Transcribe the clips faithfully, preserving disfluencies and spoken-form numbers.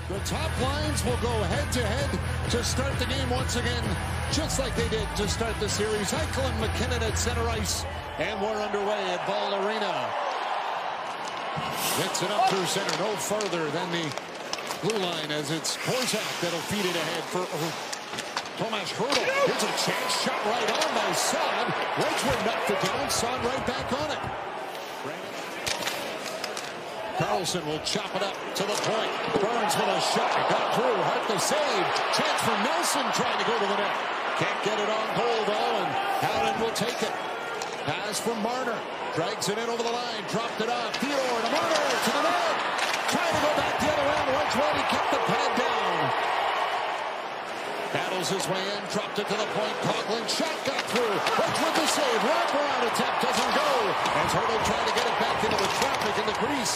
The top lines will go head-to-head -to, to start the game once again, just like they did to start the series. Eichel and McKinnon at center ice, and we're underway at Ball Arena. Gets it up through center, no further than the blue line as it's Korczak that'll feed it ahead for uh, Tomas Hertl. Here's a chance, shot right on by Saad. Wedgwood knocked it down, Saad right back on it. Karlsson will chop it up to the point. Burns with a shot, got through, Hart the save. Chance for Nelson trying to go to the net. Can't get it on goal though, and Howden will take it. Pass from Marner, drags it in over the line, dropped it off. Theodore to Marner to the net. Trying to go back the other end. Wedgwood, he kept the pad down. Battles his way in, dropped it to the point. Coughlin, shot got through. Wedgwood the save. Wraparound attempt doesn't go. As Hertl trying to get it back into the traffic in the crease.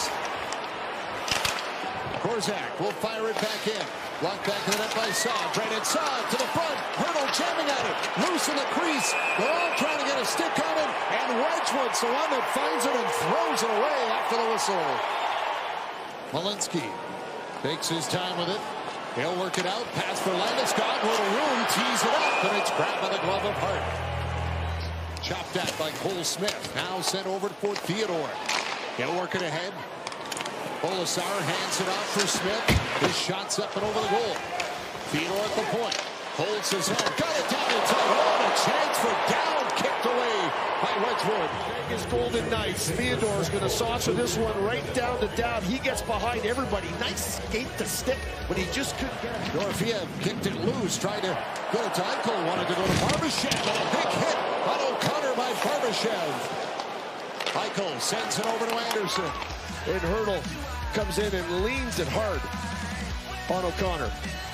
Korczak will fire it back in. Blocked back in the net by Saad. Brandon Saad to the front. Hertl jamming at it. Loose in the crease. They're all trying to get a stick on it. And Wedgwood's the one that finds it and throws it away after the whistle. Malinsky takes his time with it. He'll work it out. Pass for Landeskog. Little room. Tees it up. And it's grabbed by the glove of Hart. Chopped at by Cole Smith. Now sent over for Theodore. He'll work it ahead. Bolasar hands it off for Smith. His shot's up and over the goal. Theodore at the point. Holds his own. Got it down inside. Oh, and a chance for down. Kicked away by Wedgwood. Vegas Golden Knights. Theodore's going to saucer this one right down to down. He gets behind everybody. Nice skate to stick, but he just couldn't get it. Dorofeev kicked it loose. Tried to go to Eichel. Wanted to go to Barbashev. And a big hit on O'Connor by Barbashev. Eichel sends it over to Anderson. And Hertl comes in and leans it hard on O'Connor.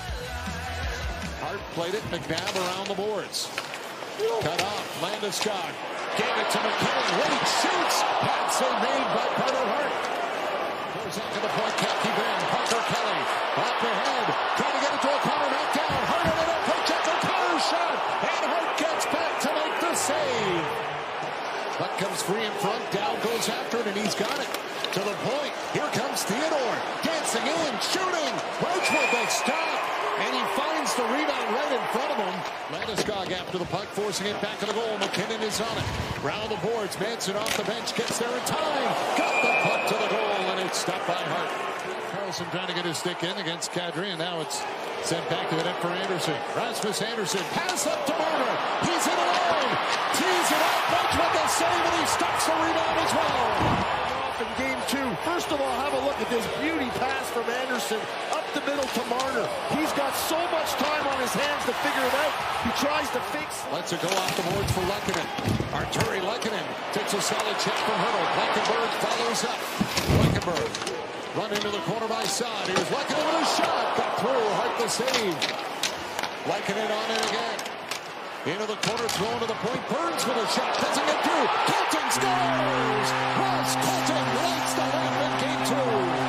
Hart played it. McNabb around the boards. Cut off. Landeskog gave it to McKinnon. Wade shoots. Pass made by Carter Hart. Goes out to the point. Can't keep it in. Parker Kelly up ahead. Trying to get it to O'Connor. Knocked down. Hart on it. Check O'Connor shot. And Hart gets back to make the save. Puck comes free in front. Dow goes after it, and he's got it. To the point. Here comes Theodore. Dancing in. Shooting. Wedgwood will stop. And he finds the rebound right in front of him. Landeskog after the puck, forcing it back to the goal. McKinnon is on it. Round the boards. Manson off the bench. Gets there in time. Got the puck to the goal, and it's stopped by Hart. Karlsson trying to get his stick in against Kadri, and now it's sent back to the net for Anderson. Rasmus Anderson. Pass up to Marner. He's in alone. Tees it up. Wedgwood the save, and he stops the rebound as well. In game two, first of all, have a look at this beauty pass from Anderson up the middle to Marner. He's got so much time on his hands to figure it out. He tries to fix. Lets it go off the boards for Lehkonen. Arturi Lehkonen takes a solid check from Hertl. Blankenberg follows up. Blankenberg run into the corner by Saad. Here's Lehkonen with a shot. Got through. Hart the save. Lehkonen on it again. Into the corner, thrown to the point. Burns with a shot. Doesn't get through. Colton scores! Ross Colton lights the lamp in game two.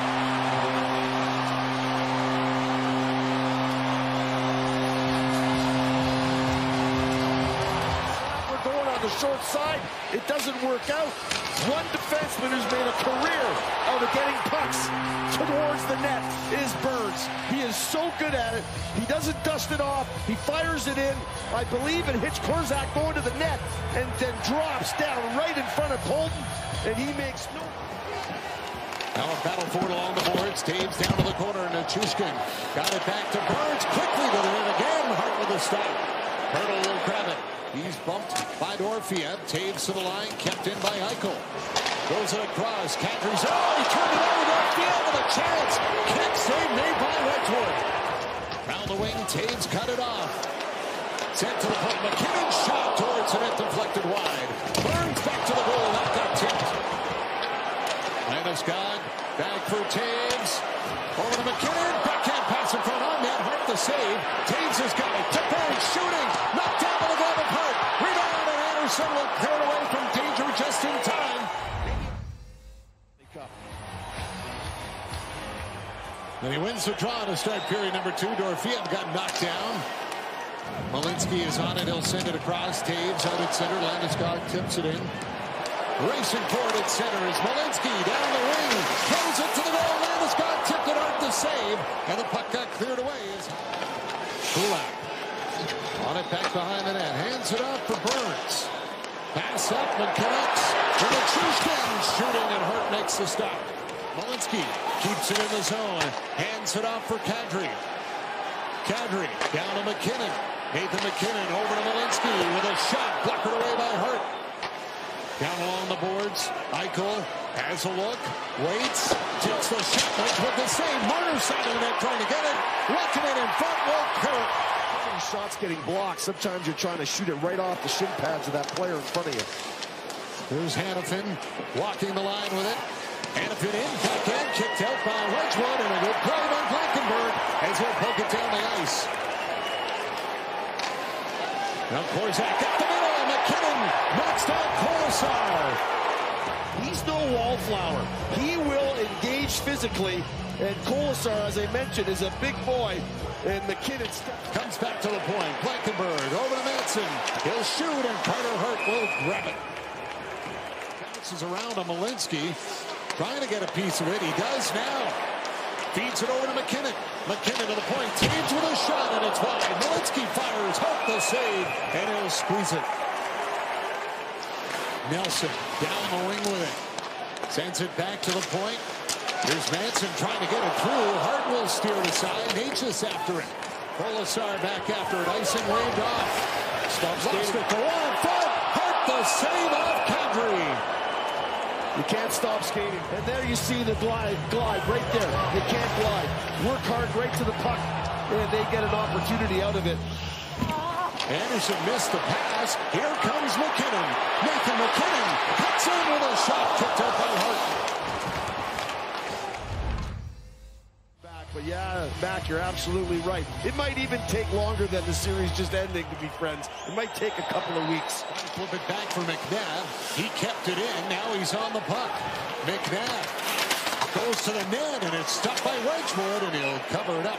We're going on the short side. It doesn't work out. One defenseman who's made a career out of getting pucks towards the net is Burns. He is so good at it. He doesn't dust it off. He fires it in. I believe it hits Korczak going to the net and then drops down right in front of Colton, and he makes no... Now a battle for it along the boards. Taves down to the corner, and Nichushkin got it back to Burns. Quickly to the net again. Hart with a stop. Hertl will grab it. He's bumped by Dorofeev. Taves to the line, kept in by Eichel. Goes it across. Kadri's. Oh, he turned it over Dorofeev with a chance. Kick save made by Wedgwood. Round the wing, Taves cut it off. Sent to the point. McKinnon shot towards the net, deflected wide. Burns back to the goal. That got tipped. Landeskog back for Taves. Over to McKinnon. Backhand pass in front on net. Hart the save. Taves has got it. To Burns shooting. Knocked down by the glove of Hart. Rebound, and Anderson will clear away from danger just in time. And he wins the draw to start period number two. Dorofeev got knocked down. Malinsky is on it. He'll send it across. Taves out at center. Landeskog tips it in. Racing forward at center is Malinsky down the wing. Throws it to the goal. Landeskog tipped it out to save. And the puck back behind the net. Hands it off for Burns. Pass up, McKinnon. To Nichushkin. Shooting, and Hart makes the stop. Malinsky keeps it in the zone. Hands it off for Kadri. Kadri down to McKinnon. Nathan McKinnon over to Malinsky with a shot. Blocked away by Hart. Down along the boards. Eichel has a look. Waits. Takes the shot. Makes with the same. Marner side of the net trying to get it. Looking it in front. Will Kirk. Shots getting blocked. Sometimes you're trying to shoot it right off the shin pads of that player in front of you. Here's Hanifin walking the line with it. Hanifin in, backhand, kicked out by Wedgwood, and a good play by Blankenberg as he'll poke it down the ice. Now Korczak up the middle. McKinnon knocks down Kolesar. He's no wallflower. He will engage physically, and Kolesar, as I mentioned, is a big boy. And McKinnon comes back to the point. Blankenberg over to Manson. He'll shoot, and Carter Hart will grab it. Bounces around to Malinsky. Trying to get a piece of it. He does now. Feeds it over to McKinnon. McKinnon to the point. Teams with a shot, and it's wide. Malinsky fires. Hart the save, and he'll squeeze it. Nelson down the wing with it. Sends it back to the point. Here's Manson trying to get it through. Hart will steer it aside. Natchez after it. Kolesar back after it. Icing waved off. Stops lost it. Go on front. Hart the save off Kadri. You can't stop skating. And there you see the glide, glide right there. You can't glide. Work hard right to the puck, and they get an opportunity out of it. Anderson missed the pass. Here comes McKinnon. Nathan McKinnon cuts in with a shot kicked out by Hart. But yeah, Mac, you're absolutely right. It might even take longer than the series just ending, to be friends. It might take a couple of weeks. Flip it back for McNabb. He kept it in. Now he's on the puck. McNabb goes to the net, and it's stopped by Wedgwood, and he'll cover it up.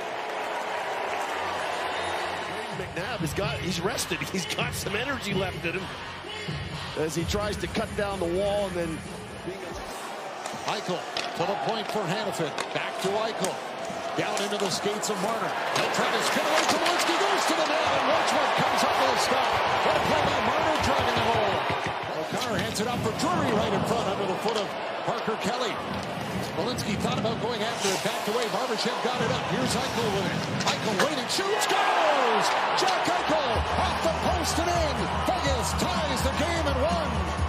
McNabb has got, he's rested. He's got some energy left in him as he tries to cut down the wall, and then Eichel to the point for Hanifin. Back to Eichel. Down into the skates of Marner. He'll try to spin away to Malinsky. Goes to the net, and Wedgwood comes up with a stop. What a play by Marner driving the hole. O'Connor hands it up for Drury right in front under the foot of Parker Kelly. Malinsky thought about going after it. Backed away. Barbashev got it up. Here's Eichel with it. Eichel waiting. Shoots. Scores! Jack Eichel off the post and in. Vegas ties the game at one.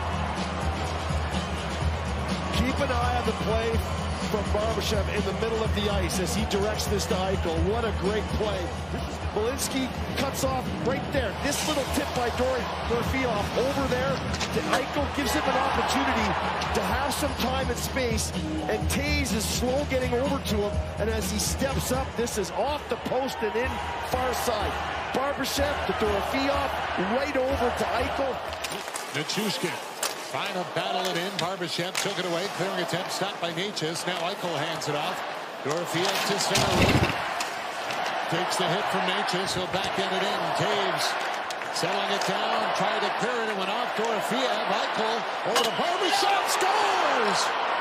keep an eye on the play from Barbashev in the middle of the ice as he directs this to Eichel. What a great play. Malinsky cuts off right there. This little tip by Dory Dorofeev over there to Eichel gives him an opportunity to have some time and space, and Taves is slow getting over to him, and as he steps up, this is off the post and in far side. Barbashev to Dorofeev, right over to Eichel. Nichushkin trying to battle it in. Barbashev took it away. Clearing attempt stopped by Natchez. Now Eichel hands it off. Dorofeev to center. Takes the hit from Natchez. He'll backhand it in. Taves settling it down. Tried to clear it. It went off Dorofeev. Eichel over to Barbashev. Scores!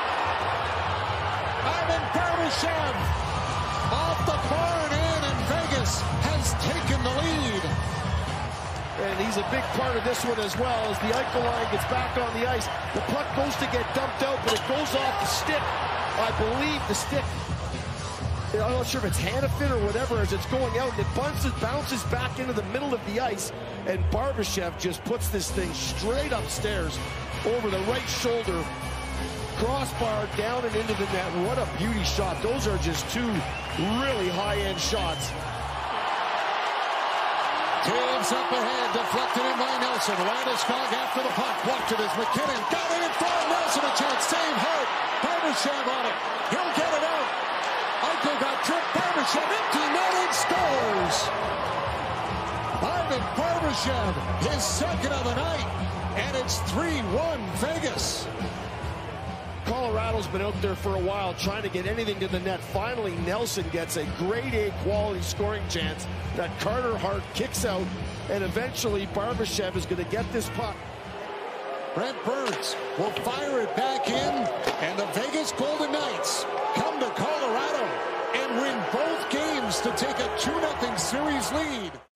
Ivan Barbashev off the bar and in, and Vegas has taken the lead. And he's a big part of this one as well, as the Eichel line gets back on the ice. The puck goes to get dumped out, but it goes off the stick. I believe the stick, I'm not sure if it's Hanifin or whatever, as it's going out, and it bounces, bounces back into the middle of the ice, and Barbashev just puts this thing straight upstairs over the right shoulder, crossbar down and into the net. What a beauty shot. Those are just two really high-end shots. Taves up ahead, deflected in by Nelson. Landeskog after the puck, blocked it as McKinnon got it in front. Nelson a chance, save Hart. Barbashev on it. He'll get it out. Eichel got tripped. Barbashev empty netting, scores. Ivan Barbashev, his second of the night, and it's three one Vegas. Colorado's been out there for a while trying to get anything to the net. Finally, Nelson gets a grade A quality scoring chance that Carter Hart kicks out, and eventually Barbashev is going to get this puck. Brent Burns will fire it back in, and the Vegas Golden Knights come to Colorado and win both games to take a two nothing series lead.